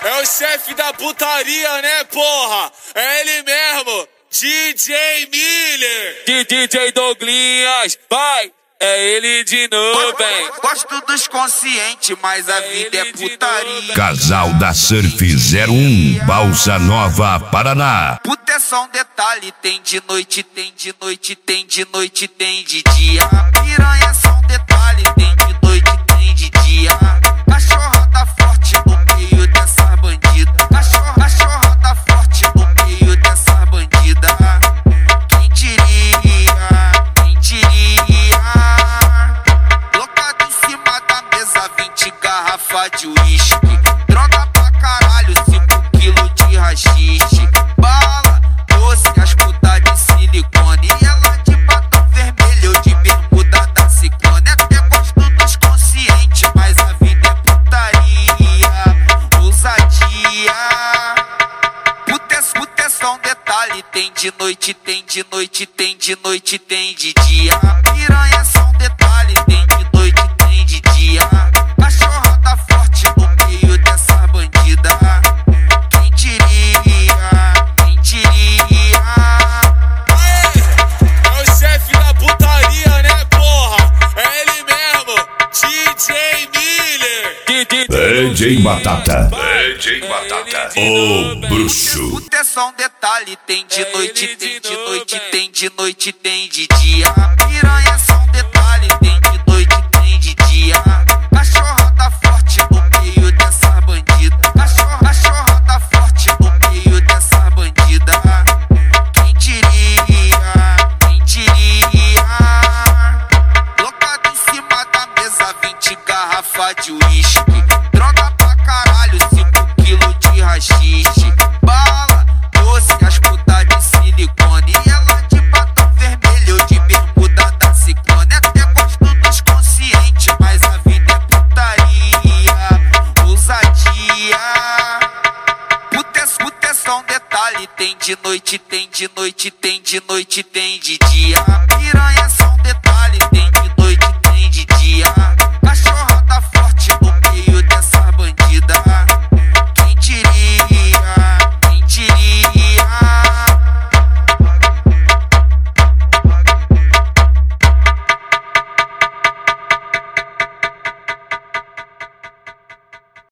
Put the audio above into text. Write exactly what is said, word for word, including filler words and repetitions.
é o chefe da putaria, né, porra? É ele mesmo, D J Miller. D J Douglinhas, vai, é ele de novo, hein? Gosto dos conscientes, mas a vida é putaria. Casal da Surf zero um, Balsa Nova, Paraná. Puta é só um detalhe, tem de noite, tem de noite, tem de noite, tem de dia. Piranha é só um detalhe, tem de noite, tem de dia. Cachorrada forte no meio dessa bandida. Cachorro, cachorrada forte no meio dessa bandida. Quem diria, quem diria? Locado em cima da mesa, vinte garrafa de uísque. Droga pra caralho, cinco quilos de rachixe. Bala, doce, as putas de silicone. E ela de batom vermelho, de bermuda da Ciclone. Até gosto dos conscientes, mas a vida é putaria, ousadia. Puta é, puta é só um detalhe, tem de noite, tem de noite, tem de noite, tem de dia. Piranha é só um detalhe, tem de noite, tem de dia. Cachorrada forte no meio dessa bandida. Quem diria, quem diria? Aê, é o chefe da putaria, né, porra? É ele mesmo, D J Miller. D J Batata. D J Batata. O bruxo. Puta é só um detalhe, tem de noite, tem de noite, tem de noite, tem de dia. Piranha é só um detalhe, tem de noite, tem de dia. Cachorrada forte no meio dessa bandida. Cachorro, cachorrada forte no meio dessa bandida. Quem diria, quem diria? Locado em cima da mesa, vinte garrafa de uísque. Droga pra caralho, cinco quilos de rachixe. Bala, doce, as putas de silicone. E ela de batom vermelho, de bermuda da Ciclone. Até gosto dos conscientes, mas a vida é putaria, ousadia. Puta é, puta é só um detalhe, tem de noite, tem de noite, tem de noite, tem de dia. Piranha é